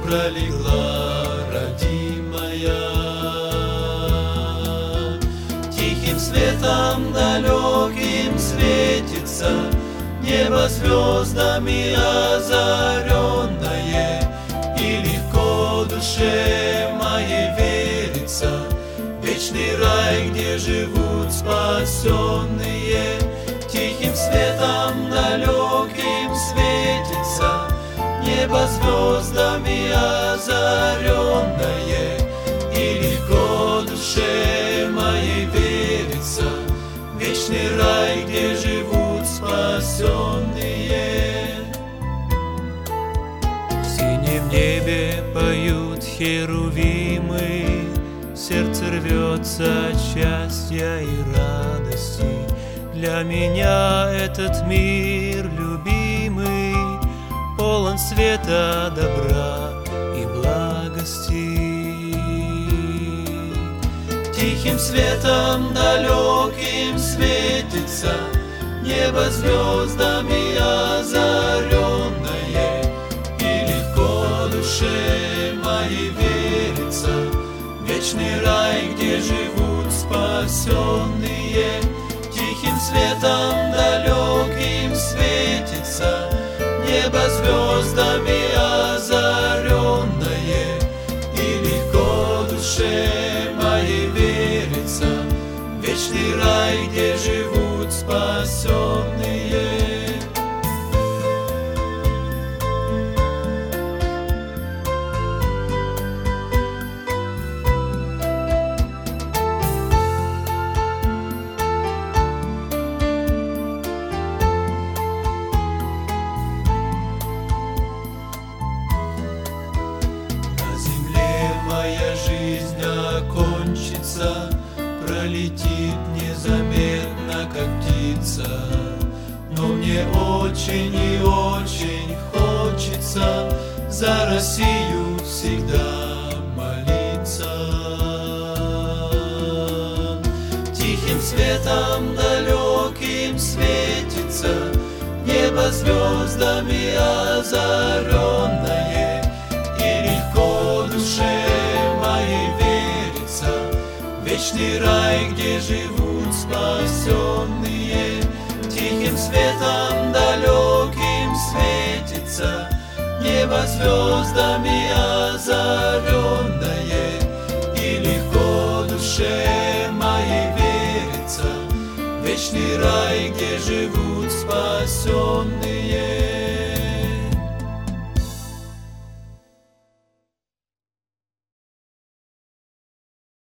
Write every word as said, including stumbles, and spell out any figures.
пролегла родимая. Тихим светом далеким светится небо звездами озаренное, и легко душе моей верится вечный рай, где живут спасенные. Тихим светом далеким светится небо звездами озаренное, и легко душе моей верится вечный рай, где живут спасенные. В синем небе поют херувимы, сердце рвется от счастья и радости. Для меня этот мир любимый полон света, добра и благости. Тихим светом далеким светится небо звездами озаренное, и легко душе моей верится вечный рай, где живут спасенные. Тихим светом далеким светится небо звездами озаренное, и легко душе моей верится вечный рай, где живут спасенные. Пролетит незаметно, как птица, но мне очень и очень хочется за Россию всегда молиться. Тихим светом далеким светится небо звездами озаренное, и легко душе моей верится вечный рай, где живут спасенные. Тихим светом далеким светится небо звездами озаренное, и легко душе моей верится вечный рай, где живут